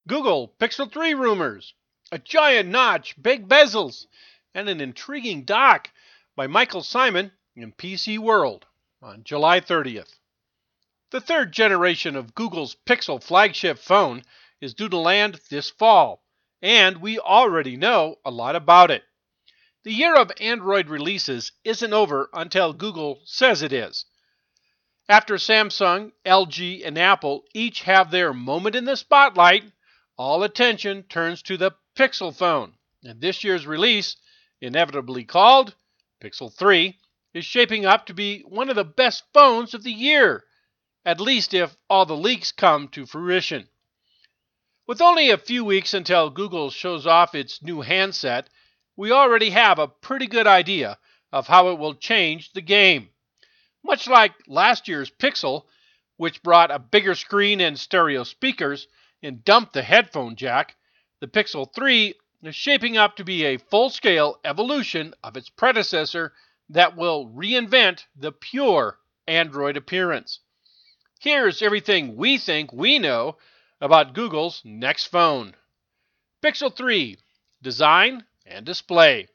Google Pixel 3 rumors, a giant notch, big bezels, and an intriguing dock by Michael Simon in PC World on July 30th. The third generation of Google's Pixel flagship phone is due to land this fall, and we already know a lot about it. The year of Android releases isn't over until Google says it is. After Samsung, LG, and Apple each have their moment in the spotlight, all attention turns to the Pixel phone, and this year's release, inevitably called Pixel 3, is shaping up to be one of the best phones of the year, at least if all the leaks come to fruition. With only a few weeks until Google shows off its new handset, we already have a pretty good idea of how it will change the game. Much like last year's Pixel, which brought a bigger screen and stereo speakers and dumped the headphone jack, the Pixel 3 is shaping up to be a full-scale evolution of its predecessor that will reinvent the pure Android appearance. Here's everything we think we know about Google's next phone. Pixel 3, design and display.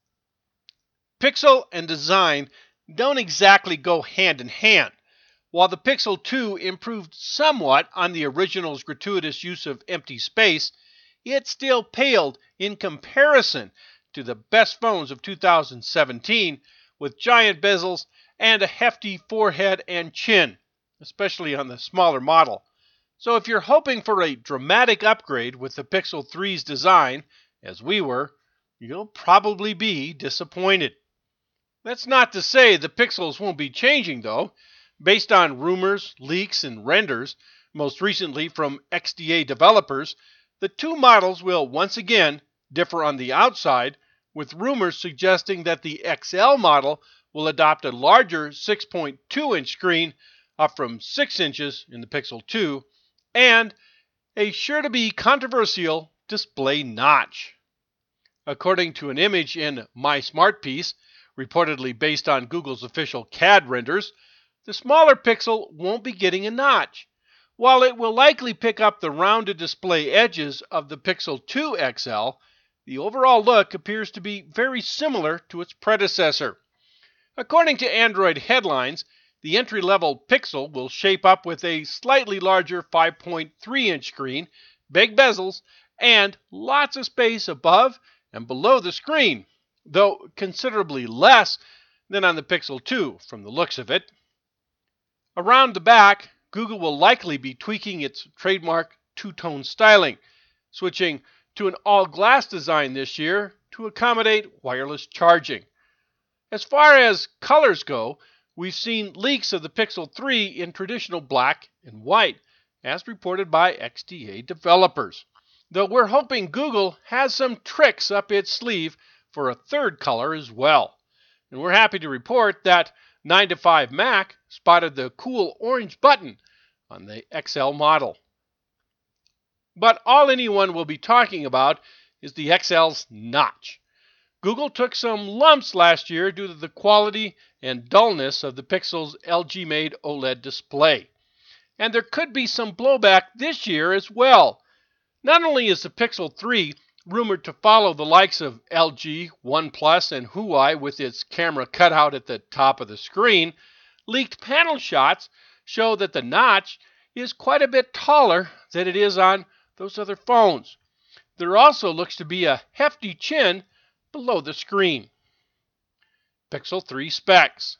Pixel and design don't exactly go hand in hand. While the Pixel 2 improved somewhat on the original's gratuitous use of empty space, it still paled in comparison to the best phones of 2017 with giant bezels and a hefty forehead and chin, especially on the smaller model. So if you're hoping for a dramatic upgrade with the Pixel 3's design, as we were, you'll probably be disappointed. That's not to say the Pixels won't be changing, though. Based on rumors, leaks, and renders, most recently from XDA developers, the two models will once again differ on the outside, with rumors suggesting that the XL model will adopt a larger 6.2-inch screen, up from 6 inches in the Pixel 2, and a sure-to-be controversial display notch. According to an image in My Smart Piece, reportedly based on Google's official CAD renders, the smaller Pixel won't be getting a notch. While it will likely pick up the rounded display edges of the Pixel 2 XL, the overall look appears to be very similar to its predecessor. According to Android headlines, the entry-level Pixel will shape up with a slightly larger 5.3-inch screen, big bezels, and lots of space above and below the screen, though considerably less than on the Pixel 2 from the looks of it. Around the back, Google will likely be tweaking its trademark two-tone styling, switching to an all-glass design this year to accommodate wireless charging. As far as colors go, we've seen leaks of the Pixel 3 in traditional black and white, as reported by XDA developers, though we're hoping Google has some tricks up its sleeve for a third color as well. And we're happy to report that 9to5Mac spotted the cool orange button on the XL model. But all anyone will be talking about is the XL's notch. Google took some lumps last year due to the quality and dullness of the Pixel's LG-made OLED display. And there could be some blowback this year as well. Not only is the Pixel 3 rumored to follow the likes of LG, OnePlus, and Huawei with its camera cutout at the top of the screen, leaked panel shots show that the notch is quite a bit taller than it is on those other phones. There also looks to be a hefty chin below the screen. Pixel 3 specs.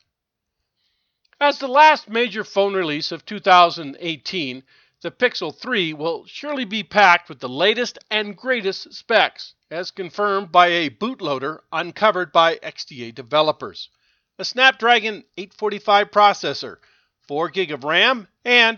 As the last major phone release of 2018, the Pixel 3 will surely be packed with the latest and greatest specs, as confirmed by a bootloader uncovered by XDA developers. A Snapdragon 845 processor, 4GB of RAM, and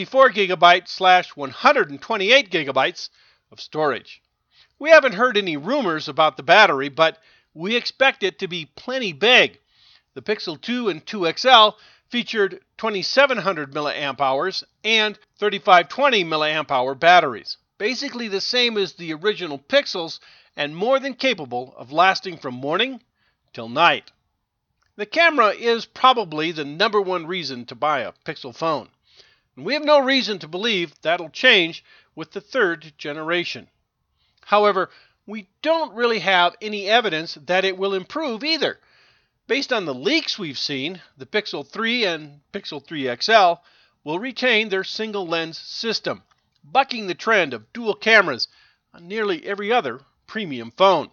64GB/128GB of storage. We haven't heard any rumors about the battery, but we expect it to be plenty big. The Pixel 2 and 2 XL featured 2700 mAh and 3520 mAh batteries, basically the same as the original Pixels and more than capable of lasting from morning till night. The camera is probably the #1 reason to buy a Pixel phone, and we have no reason to believe that'll change with the third generation. However, we don't really have any evidence that it will improve either. Based on the leaks we've seen, the Pixel 3 and Pixel 3 XL will retain their single lens system, bucking the trend of dual cameras on nearly every other premium phone.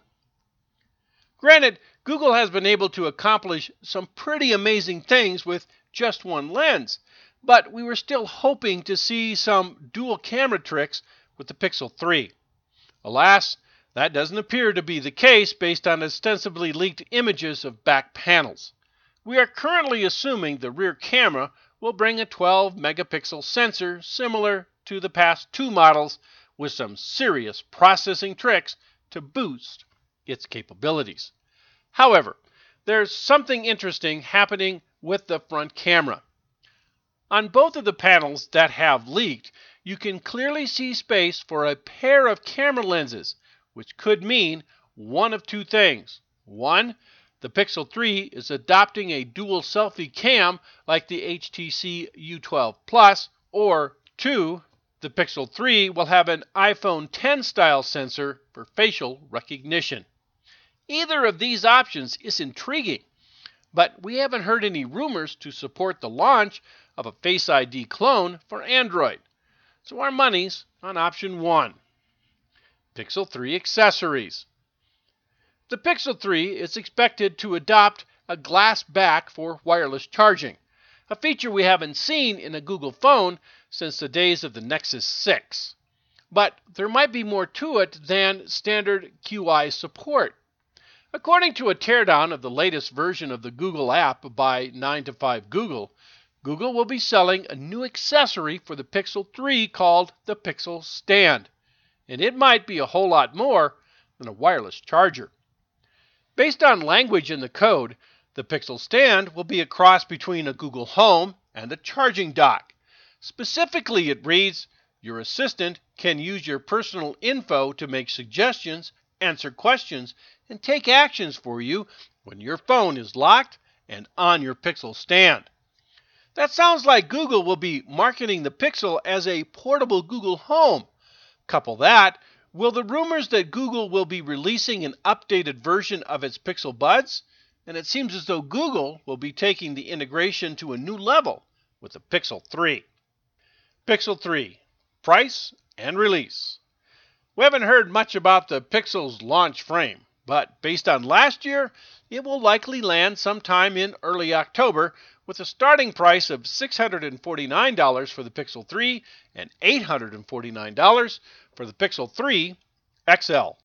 Granted, Google has been able to accomplish some pretty amazing things with just one lens, but we were still hoping to see some dual camera tricks with the Pixel 3. Alas, that doesn't appear to be the case based on ostensibly leaked images of back panels. We are currently assuming the rear camera will bring a 12 megapixel sensor similar to the past two models with some serious processing tricks to boost its capabilities. However, there's something interesting happening with the front camera. On both of the panels that have leaked, you can clearly see space for a pair of camera lenses, which could mean one of two things. One, the Pixel 3 is adopting a dual selfie cam like the HTC U12 Plus, or two, the Pixel 3 will have an iPhone X style sensor for facial recognition. Either of these options is intriguing, but we haven't heard any rumors to support the launch of a Face ID clone for Android. So our money's on option 1. Pixel 3 accessories. The Pixel 3 is expected to adopt a glass back for wireless charging, a feature we haven't seen in a Google phone since the days of the Nexus 6. But there might be more to it than standard QI support. According to a teardown of the latest version of the Google app by 9to5Google, Google will be selling a new accessory for the Pixel 3 called the Pixel Stand, and it might be a whole lot more than a wireless charger. Based on language in the code, the Pixel Stand will be a cross between a Google Home and a charging dock. Specifically, it reads, your assistant can use your personal info to make suggestions, answer questions, and take actions for you when your phone is locked and on your Pixel Stand. That sounds like Google will be marketing the Pixel as a portable Google Home. Couple that with the rumors that Google will be releasing an updated version of its Pixel Buds, and it seems as though Google will be taking the integration to a new level with the Pixel 3. Pixel 3, price and release. We haven't heard much about the Pixel's launch frame, but based on last year, it will likely land sometime in early October with a starting price of $649 for the Pixel 3 and $849 for the Pixel 3 XL.